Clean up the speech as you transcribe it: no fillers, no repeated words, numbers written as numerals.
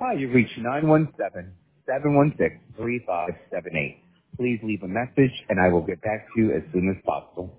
Hi, you reached 917-716-3578. Please leave a message and I will get back to you as soon as possible.